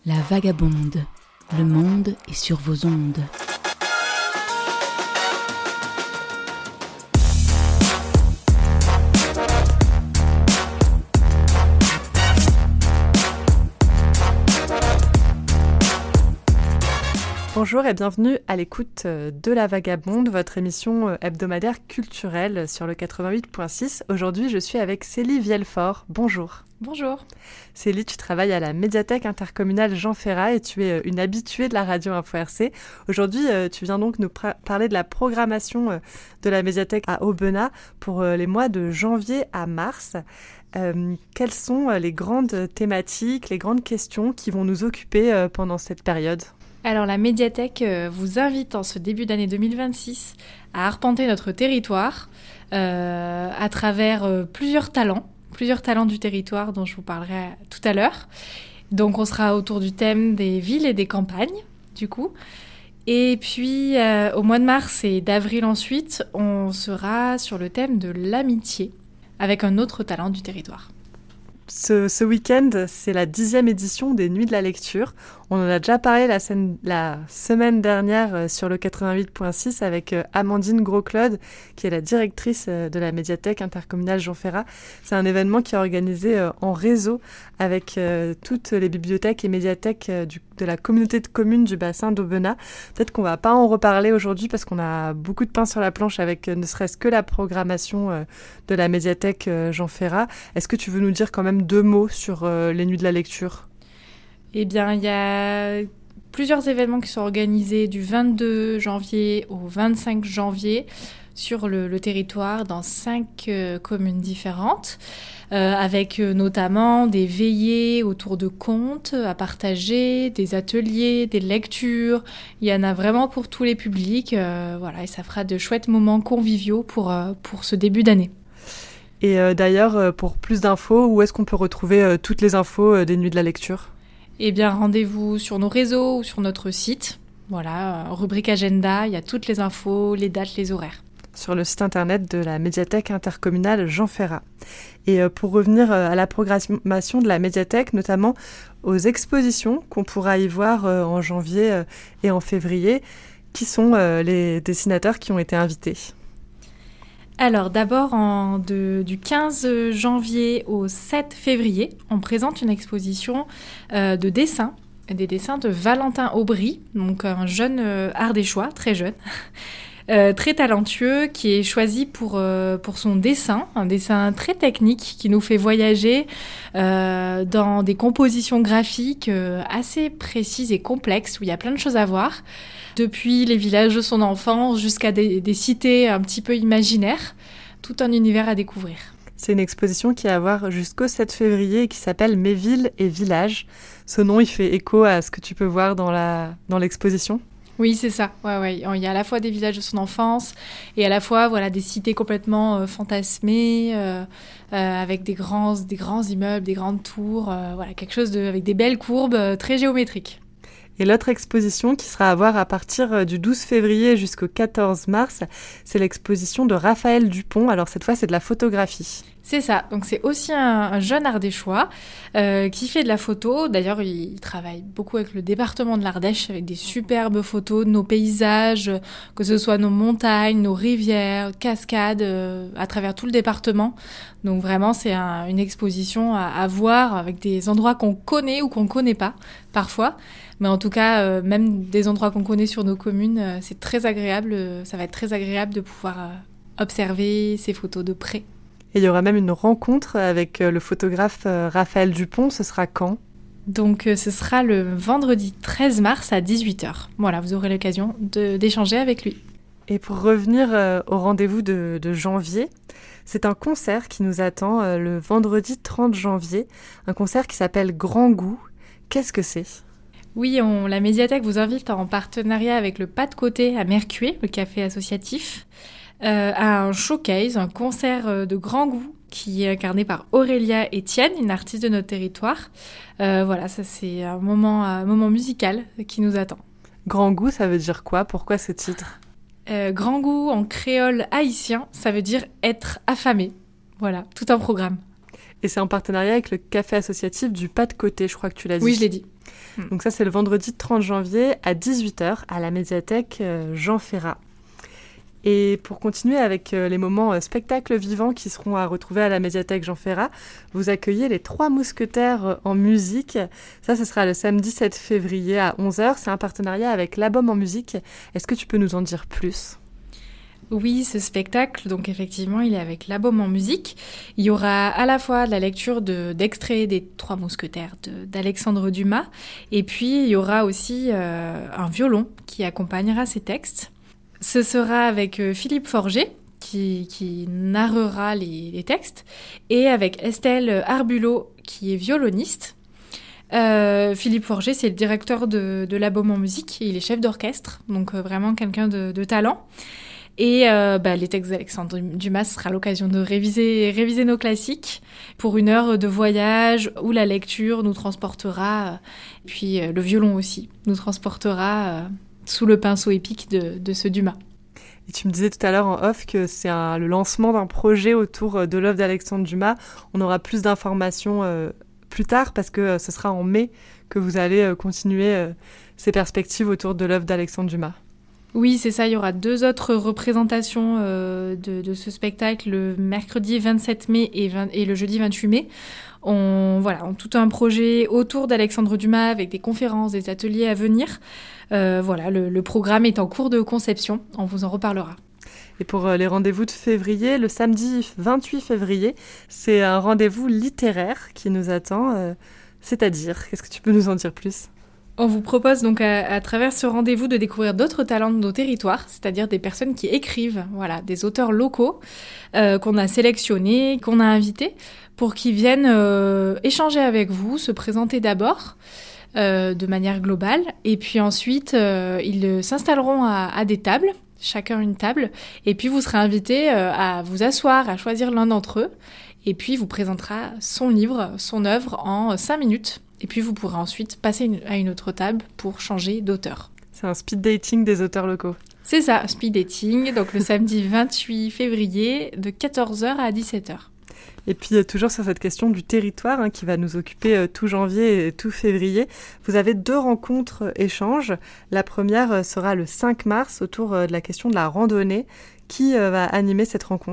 La vagabonde, le monde est sur vos ondes. Bonjour et bienvenue à l'écoute de La Vagabonde, votre émission hebdomadaire culturelle sur le 88.6. Aujourd'hui, je suis avec Célie Vielfort. Bonjour. Bonjour. Célie, tu travailles à la médiathèque intercommunale Jean Ferrat et tu es une habituée de la radio Info RC. Aujourd'hui, tu viens donc nous parler de la programmation de la médiathèque à Aubenas pour les mois de janvier à mars. Quelles sont les grandes thématiques, les grandes questions qui vont nous occuper pendant cette période ? Alors la médiathèque vous invite en ce début d'année 2026 à arpenter notre territoire à travers plusieurs talents du territoire dont je vous parlerai tout à l'heure. Donc on sera autour du thème des villes et des campagnes du coup. Et puis au mois de mars et d'avril ensuite, on sera sur le thème de l'amitié avec un autre talent du territoire. Ce week-end, c'est la 10e édition des Nuits de la Lecture. On en a déjà parlé la semaine dernière sur le 88.6 avec Amandine Gros-Claude, qui est la directrice de la médiathèque intercommunale Jean Ferrat. C'est un événement qui est organisé en réseau avec toutes les bibliothèques et médiathèques de la communauté de communes du bassin d'Aubenas. Peut-être qu'on ne va pas en reparler aujourd'hui parce qu'on a beaucoup de pain sur la planche avec ne serait-ce que la programmation de la médiathèque Jean Ferrat. Est-ce que tu veux nous dire quand même 2 mots sur les Nuits de la Lecture ? Eh bien, il y a plusieurs événements qui sont organisés du 22 janvier au 25 janvier sur le territoire dans 5 communes différentes, avec notamment des veillées autour de contes à partager, des ateliers, des lectures. Il y en a vraiment pour tous les publics, et ça fera de chouettes moments conviviaux pour ce début d'année. Et d'ailleurs, pour plus d'infos, où est-ce qu'on peut retrouver toutes les infos des Nuits de la Lecture ? Eh bien, rendez-vous sur nos réseaux ou sur notre site. Voilà, rubrique agenda, il y a toutes les infos, les dates, les horaires. Sur le site internet de la médiathèque intercommunale Jean Ferrat. Et pour revenir à la programmation de la médiathèque, notamment aux expositions qu'on pourra y voir en janvier et en février, qui sont les dessinateurs qui ont été invités ? Alors d'abord, du 15 janvier au 7 février, on présente une exposition de dessins, des dessins de Valentin Aubry, donc un jeune ardéchois, très jeune, très talentueux, qui est choisi pour son dessin, un dessin très technique qui nous fait voyager dans des compositions graphiques assez précises et complexes, où il y a plein de choses à voir. Depuis les villages de son enfance jusqu'à des cités un petit peu imaginaires, tout un univers à découvrir. C'est une exposition qui est à voir jusqu'au 7 février et qui s'appelle « Mes villes et villages ». Ce nom, il fait écho à ce que tu peux voir dans l'exposition ? Oui, c'est ça. Ouais. Il y a à la fois des villages de son enfance et à la fois des cités complètement fantasmées, avec des grands immeubles, des grandes tours, quelque chose avec des belles courbes très géométriques. Et l'autre exposition qui sera à voir à partir du 12 février jusqu'au 14 mars, c'est l'exposition de Raphaël Dupont. Alors cette fois, c'est de la photographie. C'est ça, donc c'est aussi un jeune ardéchois qui fait de la photo. D'ailleurs, il travaille beaucoup avec le département de l'Ardèche, avec des superbes photos de nos paysages, que ce soit nos montagnes, nos rivières, cascades, à travers tout le département. Donc vraiment, c'est une exposition à voir avec des endroits qu'on connaît ou qu'on ne connaît pas, parfois. Mais en tout cas, même des endroits qu'on connaît sur nos communes, c'est très agréable. Ça va être très agréable de pouvoir observer ces photos de près. Et il y aura même une rencontre avec le photographe Raphaël Dupont. Ce sera quand ? Donc ce sera le vendredi 13 mars à 18h. Voilà, vous aurez l'occasion d'échanger avec lui. Et pour revenir au rendez-vous de janvier, c'est un concert qui nous attend le vendredi 30 janvier. Un concert qui s'appelle Grand Goût. Qu'est-ce que c'est ? Oui, la médiathèque vous invite en partenariat avec le Pas de Côté à Mercué, le café associatif, à un showcase, un concert de grand goût qui est incarné par Aurélia Etienne, une artiste de notre territoire. Ça c'est un moment musical qui nous attend. Grand goût, ça veut dire quoi ? Pourquoi ce titre ? Grand goût en créole haïtien, ça veut dire être affamé. Voilà, tout un programme. Et c'est en partenariat avec le café associatif du Pas de Côté, je crois que tu l'as dit. Oui, je l'ai dit. Donc ça, c'est le vendredi 30 janvier à 18h à la médiathèque Jean Ferrat. Et pour continuer avec les moments spectacles vivants qui seront à retrouver à la médiathèque Jean Ferrat, vous accueillez les 3 mousquetaires en musique. Ça, ce sera le samedi 7 février à 11h. C'est un partenariat avec l'Album en musique. Est-ce que tu peux nous en dire plus ? Oui, ce spectacle, donc effectivement, il est avec l'Album en musique. Il y aura à la fois de la lecture d'extraits des 3 mousquetaires d'Alexandre Dumas, et puis il y aura aussi un violon qui accompagnera ces textes. Ce sera avec Philippe Forger, qui narrera les textes, et avec Estelle Arbulot, qui est violoniste. Philippe Forger, c'est le directeur de l'Album en musique, et il est chef d'orchestre, donc vraiment quelqu'un de talent. Et les textes d'Alexandre Dumas sera l'occasion de réviser nos classiques pour une heure de voyage où la lecture nous transportera, puis le violon aussi nous transportera sous le pinceau épique de ce Dumas. Et tu me disais tout à l'heure en off que c'est le lancement d'un projet autour de l'œuvre d'Alexandre Dumas. On aura plus d'informations plus tard parce que ce sera en mai que vous allez continuer ces perspectives autour de l'œuvre d'Alexandre Dumas. Oui, c'est ça. Il y aura 2 autres représentations de ce spectacle, le mercredi 27 mai et le jeudi 28 mai. On tout un projet autour d'Alexandre Dumas avec des conférences, des ateliers à venir. Le programme est en cours de conception. On vous en reparlera. Et pour les rendez-vous de février, le samedi 28 février, c'est un rendez-vous littéraire qui nous attend. C'est-à-dire, qu'est-ce que tu peux nous en dire plus ? On vous propose donc à travers ce rendez-vous de découvrir d'autres talents de nos territoires, c'est-à-dire des personnes qui écrivent, des auteurs locaux qu'on a sélectionnés, qu'on a invités pour qu'ils viennent échanger avec vous, se présenter d'abord de manière globale, et puis ensuite ils s'installeront à des tables, chacun une table, et puis vous serez invités à vous asseoir, à choisir l'un d'entre eux, et puis il vous présentera son livre, son œuvre en 5 minutes. Et puis vous pourrez ensuite passer à une autre table pour changer d'auteur. C'est un speed dating des auteurs locaux. C'est ça, speed dating, donc le samedi 28 février de 14h à 17h. Et puis toujours sur cette question du territoire qui va nous occuper tout janvier et tout février, vous avez 2 rencontres échanges. La première sera le 5 mars autour de la question de la randonnée. Qui va animer cette rencontre ?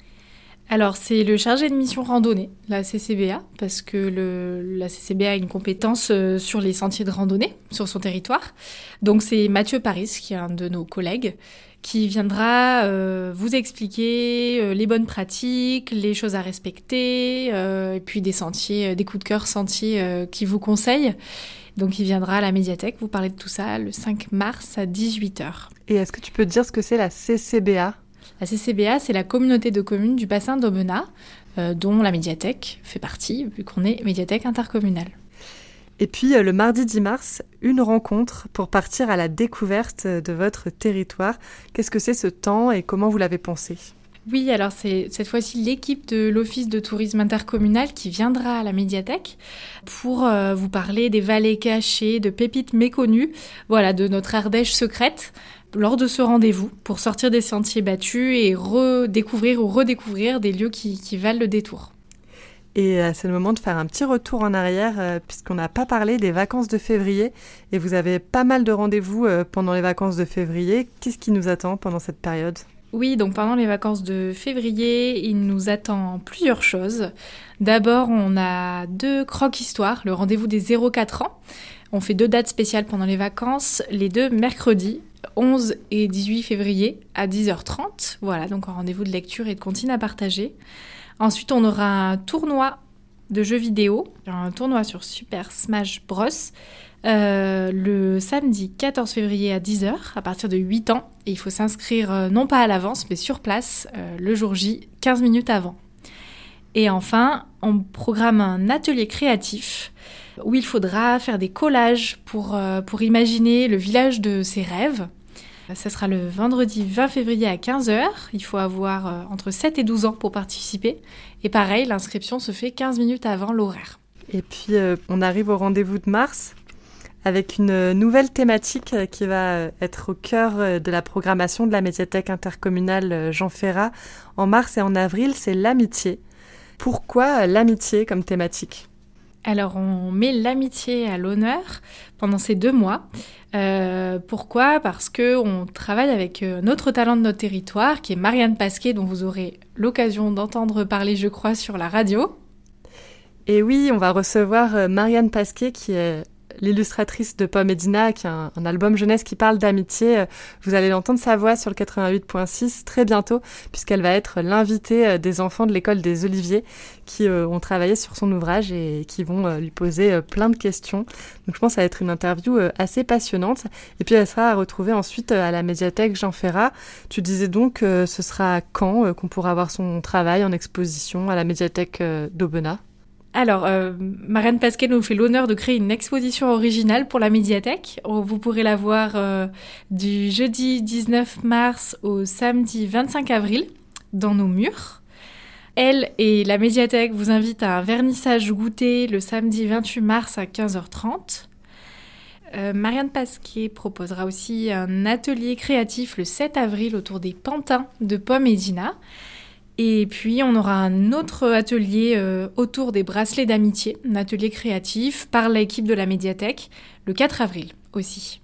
Alors, c'est le chargé de mission randonnée, la CCBA, parce que la CCBA a une compétence sur les sentiers de randonnée sur son territoire. Donc, c'est Mathieu Paris, qui est un de nos collègues, qui viendra vous expliquer les bonnes pratiques, les choses à respecter, et puis des sentiers, des coups de cœur sentiers qui vous conseillent. Donc, il viendra à la médiathèque vous parler de tout ça le 5 mars à 18h. Et est-ce que tu peux dire ce que c'est la CCBA ? La CCBA, c'est la communauté de communes du bassin d'Aubenas, dont la médiathèque fait partie, vu qu'on est médiathèque intercommunale. Et puis, le mardi 10 mars, une rencontre pour partir à la découverte de votre territoire. Qu'est-ce que c'est ce temps et comment vous l'avez pensé ? Oui, alors c'est cette fois-ci l'équipe de l'Office de tourisme intercommunal qui viendra à la médiathèque pour vous parler des vallées cachées, de pépites méconnues, de notre Ardèche secrète, lors de ce rendez-vous pour sortir des sentiers battus et redécouvrir des lieux qui valent le détour. Et c'est le moment de faire un petit retour en arrière puisqu'on n'a pas parlé des vacances de février et vous avez pas mal de rendez-vous pendant les vacances de février. Qu'est-ce qui nous attend pendant cette période ? Oui, donc pendant les vacances de février, il nous attend plusieurs choses. D'abord, on a 2 croque-histoires, le rendez-vous des 0-4 ans. On fait 2 dates spéciales pendant les vacances, les 2 mercredis, 11 et 18 février à 10h30. Voilà, donc un rendez-vous de lecture et de comptines à partager. Ensuite, on aura un tournoi de jeux vidéo, un tournoi sur Super Smash Bros. Le samedi 14 février à 10h, à partir de 8 ans. Et il faut s'inscrire non pas à l'avance, mais sur place, le jour J, 15 minutes avant. Et enfin, on programme un atelier créatif où il faudra faire des collages pour imaginer le village de ses rêves. Ça sera le vendredi 20 février à 15h. Il faut avoir entre 7 et 12 ans pour participer. Et pareil, l'inscription se fait 15 minutes avant l'horaire. Et puis, on arrive au rendez-vous de mars avec une nouvelle thématique qui va être au cœur de la programmation de la médiathèque intercommunale Jean Ferrat. En mars et en avril, c'est l'amitié. Pourquoi l'amitié comme thématique ? Alors, on met l'amitié à l'honneur pendant ces 2 mois. Pourquoi ? Parce qu'on travaille avec un autre talent de notre territoire, qui est Marianne Pasquet, dont vous aurez l'occasion d'entendre parler, je crois, sur la radio. Et oui, on va recevoir Marianne Pasquet, qui est l'illustratrice de Pomme et Dina, qui a un album jeunesse qui parle d'amitié. Vous allez l'entendre sa voix sur le 88.6 très bientôt, puisqu'elle va être l'invitée des enfants de l'école des Oliviers qui ont travaillé sur son ouvrage et qui vont lui poser plein de questions. Donc je pense que ça va être une interview assez passionnante. Et puis elle sera à retrouver ensuite à la médiathèque Jean Ferrat. Tu disais donc ce sera quand qu'on pourra voir son travail en exposition à la médiathèque d'Aubenas ? Alors, Marianne Pasquet nous fait l'honneur de créer une exposition originale pour la médiathèque. Vous pourrez la voir du jeudi 19 mars au samedi 25 avril dans nos murs. Elle et la médiathèque vous invitent à un vernissage goûter le samedi 28 mars à 15h30. Marianne Pasquet proposera aussi un atelier créatif le 7 avril autour des pantins de Pomme et Dina. Et puis, on aura un autre atelier autour des bracelets d'amitié, un atelier créatif par l'équipe de la médiathèque, le 4 avril aussi.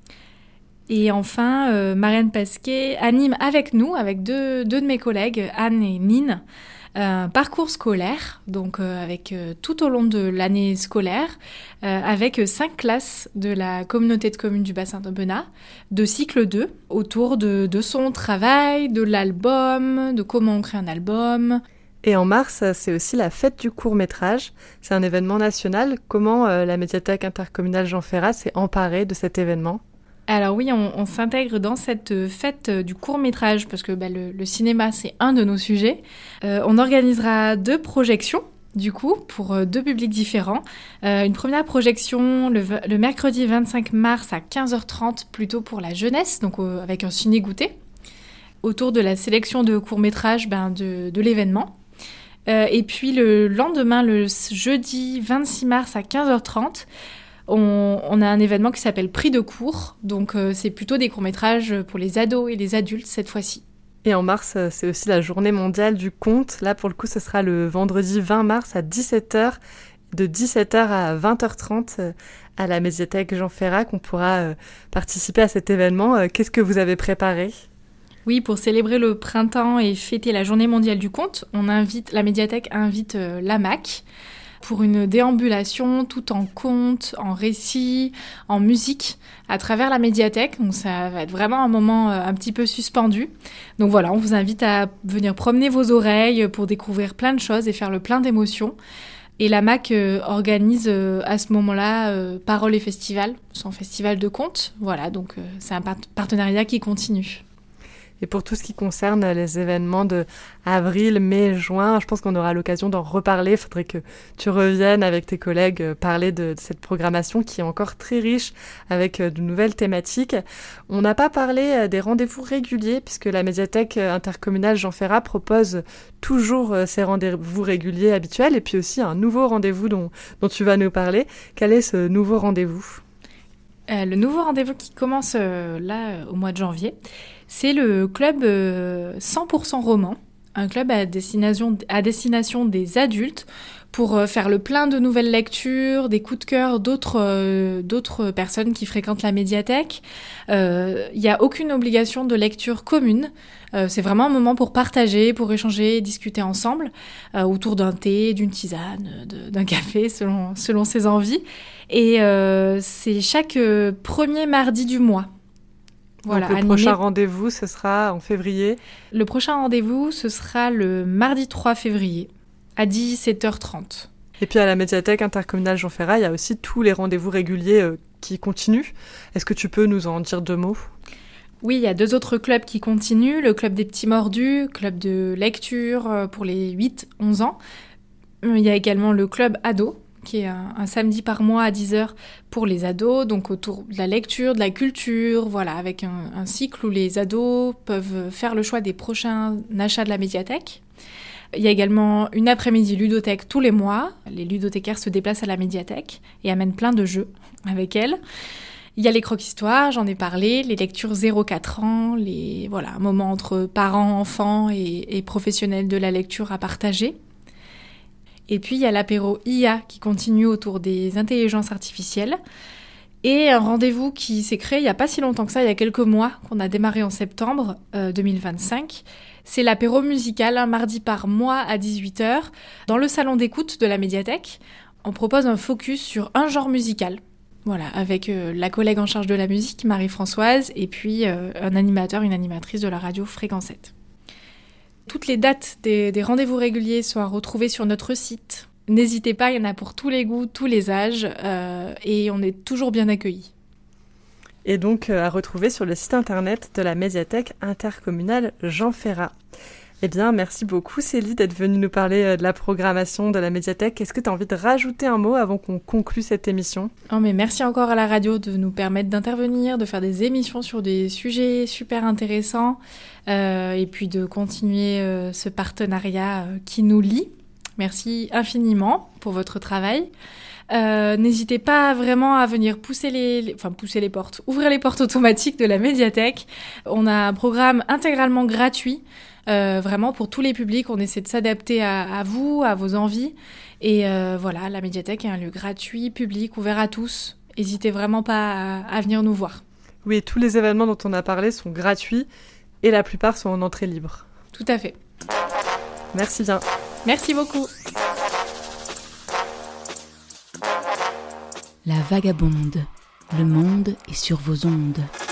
Et enfin, Marianne Pasquet anime avec nous, avec deux de mes collègues, Anne et Nine, un parcours scolaire, donc avec tout au long de l'année scolaire, avec 5 classes de la communauté de communes du bassin d'Aubenas, de cycle 2, autour de son travail, de l'album, de comment on crée un album. Et en mars, c'est aussi la fête du court-métrage. C'est un événement national. Comment la médiathèque intercommunale Jean Ferrat s'est emparée de cet événement ? Alors oui, on s'intègre dans cette fête du court-métrage parce que le cinéma, c'est un de nos sujets. On organisera 2 projections, du coup, pour 2 publics différents. Une première projection le mercredi 25 mars à 15h30, plutôt pour la jeunesse, donc avec un ciné-goûter, autour de la sélection de courts-métrages de l'événement. Et puis le lendemain, le jeudi 26 mars à 15h30, on a un événement qui s'appelle Prix de cours, donc c'est plutôt des courts-métrages pour les ados et les adultes cette fois-ci. Et en mars, c'est aussi la journée mondiale du conte. Là, pour le coup, ce sera le vendredi 20 mars à 17h, de 17h à 20h30 à la médiathèque Jean Ferrat qu'on pourra participer à cet événement. Qu'est-ce que vous avez préparé ? Oui, pour célébrer le printemps et fêter la journée mondiale du conte, la médiathèque invite l'AMAC pour une déambulation tout en contes, en récits, en musique à travers la médiathèque. Donc ça va être vraiment un moment un petit peu suspendu. Donc voilà, on vous invite à venir promener vos oreilles pour découvrir plein de choses et faire le plein d'émotions. Et la MAC organise à ce moment-là Paroles et Festival, son festival de contes. Voilà, donc c'est un partenariat qui continue. Et pour tout ce qui concerne les événements de avril, mai, juin, je pense qu'on aura l'occasion d'en reparler. Il faudrait que tu reviennes avec tes collègues parler de cette programmation qui est encore très riche avec de nouvelles thématiques. On n'a pas parlé des rendez-vous réguliers puisque la médiathèque intercommunale Jean Ferrat propose toujours ses rendez-vous réguliers habituels et puis aussi un nouveau rendez-vous dont tu vas nous parler. Quel est ce nouveau rendez-vous ? Le nouveau rendez-vous qui commence là au mois de janvier, c'est le club 100% roman, un club à destination des adultes pour faire le plein de nouvelles lectures, des coups de cœur d'autres personnes qui fréquentent la médiathèque. Il n'y a aucune obligation de lecture commune. C'est vraiment un moment pour partager, pour échanger, discuter ensemble autour d'un thé, d'une tisane, d'un café, selon ses envies. Et c'est chaque premier mardi du mois. Voilà, donc le prochain rendez-vous, ce sera en février. Le prochain rendez-vous, ce sera le mardi 3 février à 17h30. Et puis à la médiathèque intercommunale Jean Ferrat, il y a aussi tous les rendez-vous réguliers qui continuent. Est-ce que tu peux nous en dire 2 mots ? Oui, il y a 2 autres clubs qui continuent. Le club des petits mordus, club de lecture pour les 8-11 ans. Il y a également le club ado, qui est un samedi par mois à 10h pour les ados, donc autour de la lecture, de la culture, voilà, avec un cycle où les ados peuvent faire le choix des prochains achats de la médiathèque. Il y a également une après-midi ludothèque tous les mois. Les ludothécaires se déplacent à la médiathèque et amènent plein de jeux avec elles. Il y a les croque-histoires, j'en ai parlé, les lectures 0-4 ans, un moment entre parents, enfants et professionnels de la lecture à partager. Et puis, il y a l'apéro IA qui continue autour des intelligences artificielles. Et un rendez-vous qui s'est créé il n'y a pas si longtemps que ça, il y a quelques mois, qu'on a démarré en septembre 2025. C'est l'apéro musical, un mardi par mois à 18h, dans le salon d'écoute de la médiathèque. On propose un focus sur un genre musical. Voilà, avec la collègue en charge de la musique, Marie-Françoise, et puis un animateur, une animatrice de la radio Fréquence 7. Toutes les dates des rendez-vous réguliers sont à retrouver sur notre site. N'hésitez pas, il y en a pour tous les goûts, tous les âges, et on est toujours bien accueillis. Et donc à retrouver sur le site internet de la médiathèque intercommunale Jean Ferrat. Eh bien, merci beaucoup Célie d'être venue nous parler de la programmation de la médiathèque. Est-ce que tu as envie de rajouter un mot avant qu'on conclue cette émission ? Oh, mais merci encore à la radio de nous permettre d'intervenir, de faire des émissions sur des sujets super intéressants et puis de continuer ce partenariat qui nous lie. Merci infiniment pour votre travail. N'hésitez pas vraiment à venir pousser les portes, ouvrir les portes automatiques de la médiathèque. On a un programme intégralement gratuit, vraiment pour tous les publics. On essaie de s'adapter à vous, à vos envies. Et voilà, la médiathèque est un lieu gratuit, public, ouvert à tous. N'hésitez vraiment pas à venir nous voir. Oui, tous les événements dont on a parlé sont gratuits et la plupart sont en entrée libre. Tout à fait. Merci bien. Merci beaucoup. La Vagabonde, le monde est sur vos ondes.